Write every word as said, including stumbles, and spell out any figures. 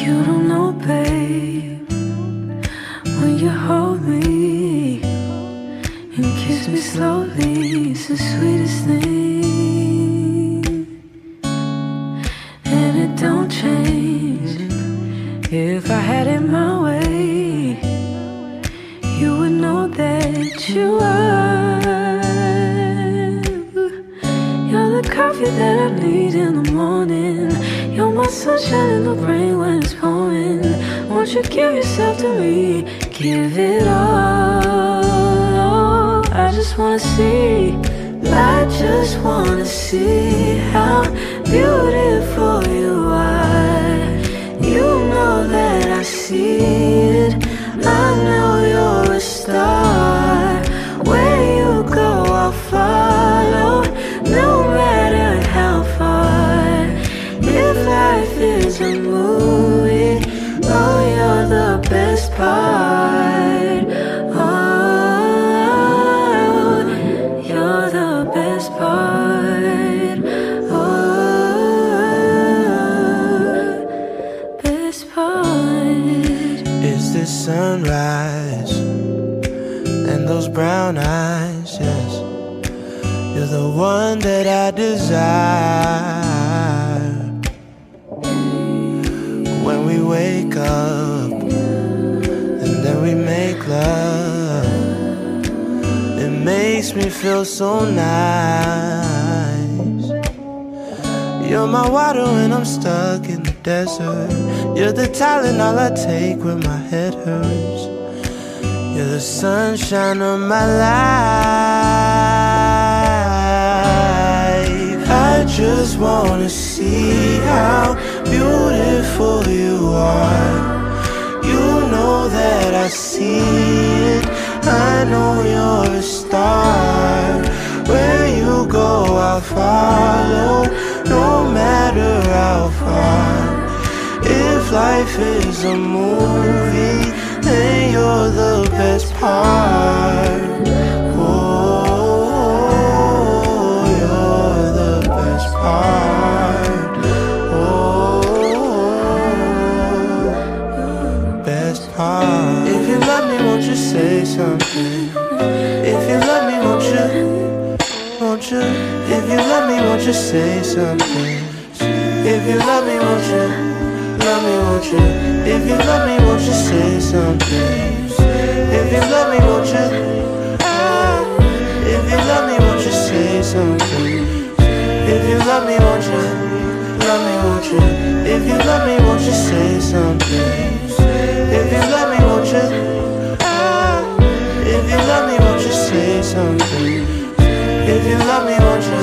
You don't know, babe, when you hold me and kiss me slowly, it's the sweetest thing. And it don't change. If I had it my way, you would know that you are. You're the coffee that I need in the morning. You're my sunshine in the rain when it's pouring. Won't you give yourself to me? Give it all. I just wanna see, I just wanna see how beautiful you are. You know that I see it. I know you're a star. Where you go, I'll follow, no matter how far. If life is a movie, oh, you're the best part. Oh, you're the best part. Oh, best part. It's the sunrise and those brown eyes, yes. You're the one that I desire. When we wake up and then we make love, it makes me feel so nice. You're my water when I'm stuck in the desert. You're the Tylenol I take when my head hurts. You're the sunshine of my life. I just wanna see how beautiful you are. You know that I see it. I know you're a star. Where you go, I'll follow, no matter how far. If life is a movie, then you're the best part. Oh, you're the best part. Oh, best part. If you love me, won't you say something? If you love me, won't you? Won't you? If you love me, won't you say something? If you love me, won't you? Love me, won't you? If you love me, won't you say something? If you love me, won't you? If you love me, won't you say something? If you love me, won't you? Love me, won't you? If you love me, won't you say something? If you love me, won't you? If you love me, won't you say something? If you love me, won't you?